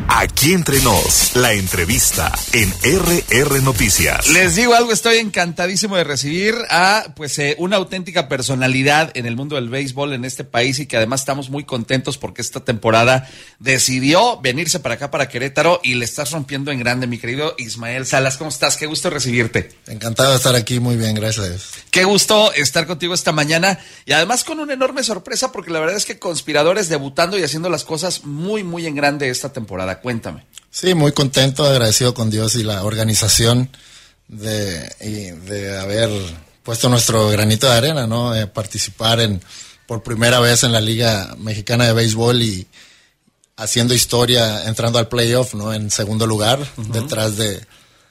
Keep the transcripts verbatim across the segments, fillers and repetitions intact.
Aquí Entre Nos, la entrevista en R R Noticias. Les digo algo, estoy encantadísimo de recibir a pues eh, una auténtica personalidad en el mundo del béisbol en este país y que además estamos muy contentos porque esta temporada decidió venirse para acá, para Querétaro, y le estás rompiendo en grande, mi querido Ismael Salas. ¿Cómo estás? Qué gusto recibirte. Encantado de estar aquí, muy bien, gracias. Qué gusto estar contigo esta mañana y además con una enorme sorpresa porque la verdad es que Conspiradores debutando y haciendo las cosas muy, muy en grande esta temporada. Cuéntame. Sí, muy contento, agradecido con Dios y la organización de, y de haber puesto nuestro granito de arena, ¿no? Eh, participar en por primera vez en la Liga Mexicana de Béisbol y haciendo historia, entrando al playoff, ¿no? En segundo lugar, uh-huh. detrás de,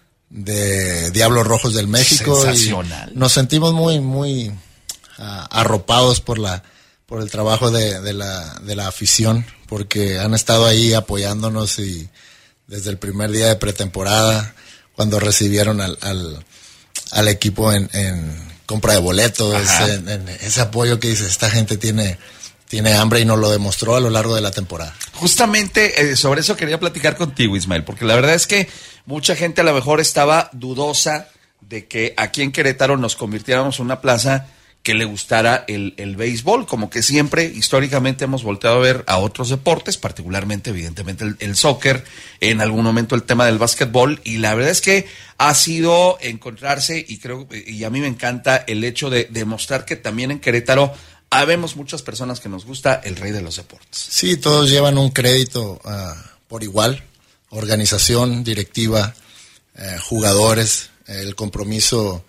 de Diablos Rojos del México. Sensacional. Y nos sentimos muy, muy uh, arropados por la por el trabajo de, de la de la afición, porque han estado ahí apoyándonos y desde el primer día de pretemporada, cuando recibieron al, al, al equipo en, en compra de boletos, en, en ese apoyo que dice, esta gente tiene, tiene hambre y nos lo demostró a lo largo de la temporada. Justamente eh, sobre eso quería platicar contigo, Ismael, porque la verdad es que mucha gente a lo mejor estaba dudosa de que aquí en Querétaro nos convirtiéramos en una plaza que le gustara el, el béisbol, como que siempre históricamente hemos volteado a ver a otros deportes, particularmente evidentemente el, el soccer, en algún momento el tema del básquetbol, y la verdad es que ha sido encontrarse, y creo, y a mí me encanta el hecho de demostrar que también en Querétaro habemos muchas personas que nos gusta el rey de los deportes. Sí, todos llevan un crédito uh, por igual, organización, directiva, eh, jugadores, el compromiso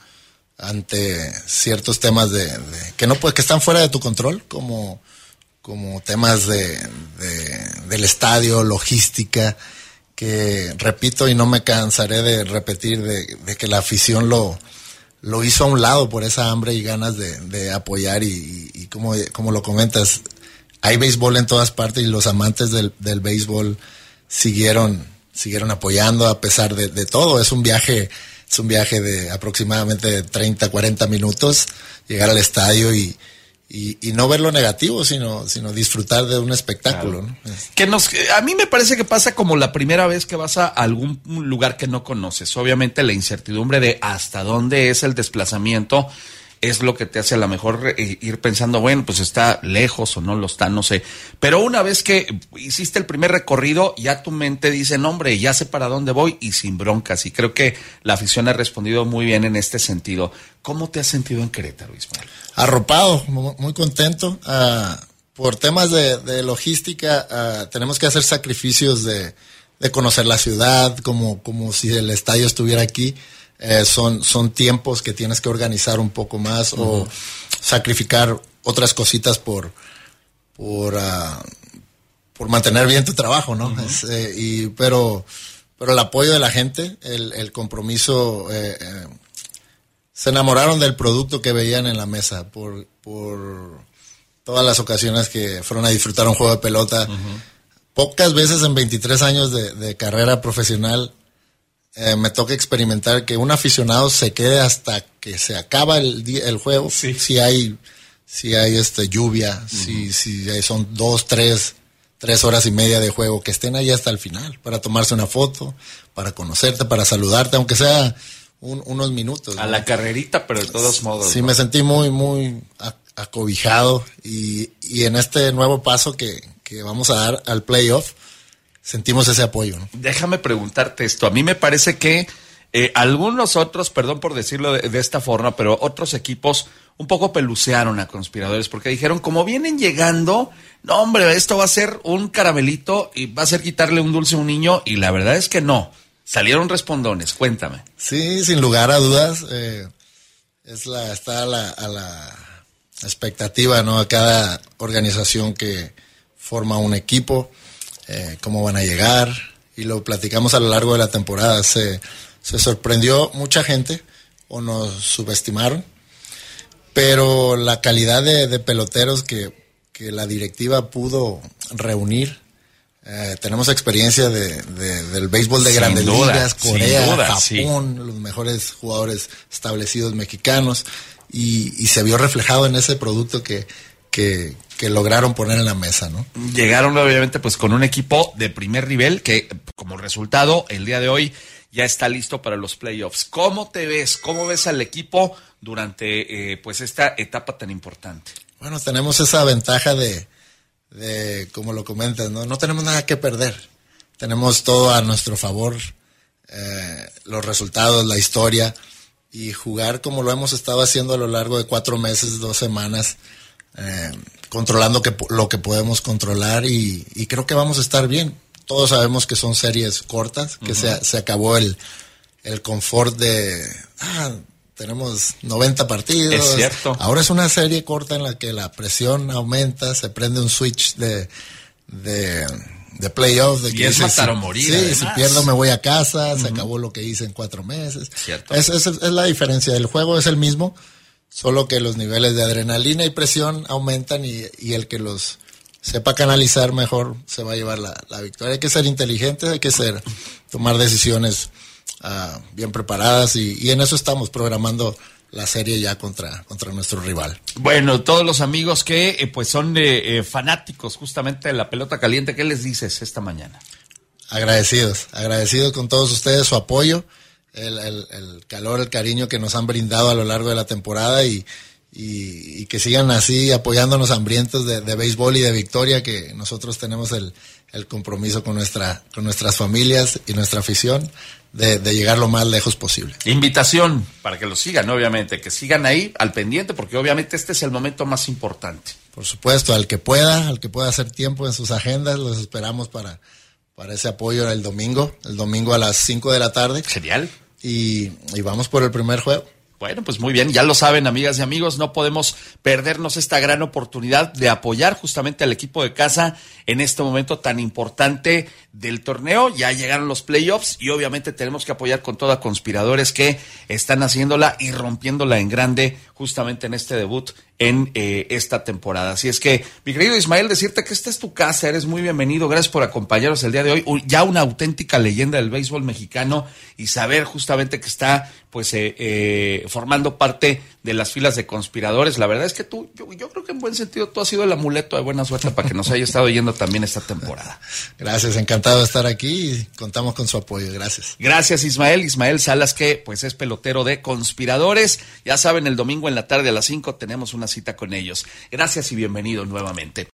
ante ciertos temas de, de que no pues que están fuera de tu control, como como temas de, de del estadio, logística, que repito y no me cansaré de repetir de, de que la afición lo lo hizo a un lado por esa hambre y ganas de, de apoyar y, y, y como como lo comentas, hay béisbol en todas partes y los amantes del, del béisbol siguieron siguieron apoyando a pesar de, de todo. Es un viaje Es un viaje de aproximadamente treinta, cuarenta minutos, llegar al estadio y, y, y no ver lo negativo, sino, sino disfrutar de un espectáculo. Claro. ¿No? Que nos, a mí me parece que pasa como la primera vez que vas a algún lugar que no conoces. Obviamente la incertidumbre de hasta dónde es el desplazamiento es lo que te hace a lo mejor ir pensando, bueno, pues está lejos o no lo está, no sé. Pero una vez que hiciste el primer recorrido, ya tu mente dice, no, hombre, ya sé para dónde voy y sin broncas. Y creo que la afición ha respondido muy bien en este sentido. ¿Cómo te has sentido en Querétaro, Ismael? Arropado, muy contento. Uh, por temas de, de logística, uh, tenemos que hacer sacrificios de, de conocer la ciudad, como, como si el estadio estuviera aquí. Eh, son, son tiempos que tienes que organizar un poco más uh-huh. o sacrificar otras cositas por por uh, por mantener bien tu trabajo, ¿no? Uh-huh. Es, eh, y pero pero el apoyo de la gente, el, el compromiso, eh, eh, se enamoraron del producto que veían en la mesa por por todas las ocasiones que fueron a disfrutar un juego de pelota. Uh-huh. Pocas veces en veintitrés años de, de carrera profesional Eh, me toca experimentar que un aficionado se quede hasta que se acaba el, el juego. Sí. Si hay, si hay este lluvia, uh-huh. si, si son dos, tres, tres horas y media de juego, que estén ahí hasta el final para tomarse una foto, para conocerte, para saludarte, aunque sea un, unos minutos. A ¿no? la carrerita, pero de todos modos. Sí, ¿no? Me sentí muy, muy acobijado y, y en este nuevo paso que, que vamos a dar al playoff, sentimos ese apoyo, ¿no? Déjame preguntarte esto. A mí me parece que eh, algunos otros, perdón por decirlo de, de esta forma, pero otros equipos un poco pelucearon a Conspiradores porque dijeron, como vienen llegando, no hombre, esto va a ser un caramelito y va a ser quitarle un dulce a un niño, y la verdad es que no. Salieron respondones, cuéntame. Sí, sin lugar a dudas, eh, es la, está a la, a la expectativa, ¿no? A cada organización que forma un equipo. Eh, cómo van a llegar, y lo platicamos a lo largo de la temporada. Se, se sorprendió mucha gente o nos subestimaron, pero la calidad de, de peloteros que, que la directiva pudo reunir, eh, tenemos experiencia de, de, del béisbol de sin grandes duda, ligas, Corea, duda, Japón, sí. Los mejores jugadores establecidos mexicanos, y, y se vio reflejado en ese producto que que, que lograron poner en la mesa, ¿no? Llegaron obviamente pues con un equipo de primer nivel que como resultado el día de hoy ya está listo para los playoffs. ¿Cómo te ves? ¿Cómo ves al equipo durante eh, pues esta etapa tan importante? Bueno, tenemos esa ventaja de, de como lo comentas, ¿no? No tenemos nada que perder. Tenemos todo a nuestro favor, eh, los resultados, la historia, y jugar como lo hemos estado haciendo a lo largo de cuatro meses, dos semanas, eh, controlando que, lo que podemos controlar, y, y creo que vamos a estar bien. Todos sabemos que son series cortas, que uh-huh. se, se acabó el, el confort de, ah, tenemos noventa partidos. Es cierto. Ahora es una serie corta en la que la presión aumenta, se prende un switch de, de, de playoff. De y que es dice, matar o si, morir. Sí, además. si pierdo me voy a casa, uh-huh. se acabó lo que hice en cuatro meses. Cierto. Es, es, es la diferencia. El juego es el mismo, solo que los niveles de adrenalina y presión aumentan, y, y el que los sepa canalizar mejor se va a llevar la, la victoria. Hay que ser inteligentes, hay que ser, tomar decisiones uh, bien preparadas, y, y en eso estamos programando la serie ya contra, contra nuestro rival. Bueno, todos los amigos que eh, pues son eh, eh, fanáticos justamente de la pelota caliente, ¿qué les dices esta mañana? Agradecidos, agradecidos con todos ustedes, su apoyo, el, el, el calor, el cariño que nos han brindado a lo largo de la temporada, y Y, y que sigan así apoyándonos, hambrientos de, de béisbol y de victoria, que nosotros tenemos el, el compromiso con nuestra con nuestras familias y nuestra afición de, de llegar lo más lejos posible. Invitación para que lo sigan, obviamente, que sigan ahí al pendiente, porque obviamente este es el momento más importante. Por supuesto, al que pueda, al que pueda hacer tiempo en sus agendas, los esperamos para, para ese apoyo el domingo, el domingo a las cinco de la tarde. Genial. Y, y vamos por el primer juego. Bueno, pues muy bien, ya lo saben, amigas y amigos, no podemos perdernos esta gran oportunidad de apoyar justamente al equipo de casa en este momento tan importante del torneo. Ya llegaron los playoffs y obviamente tenemos que apoyar con toda Conspiradores, que están haciéndola y rompiéndola en grande justamente en este debut en eh, esta temporada. Así es que, mi querido Ismael, decirte que esta es tu casa, eres muy bienvenido, gracias por acompañarnos el día de hoy, ya una auténtica leyenda del béisbol mexicano, y saber justamente que está pues eh, eh, formando parte de las filas de Conspiradores. La verdad es que tú, yo, yo creo que en buen sentido tú has sido el amuleto de buena suerte para que nos haya estado yendo también esta temporada. Gracias, encantado de estar aquí y contamos con su apoyo, gracias. Gracias, Ismael. Ismael Salas, que pues es pelotero de Conspiradores. Ya saben, el domingo en la tarde a las cinco tenemos una cita con ellos. Gracias y bienvenido nuevamente.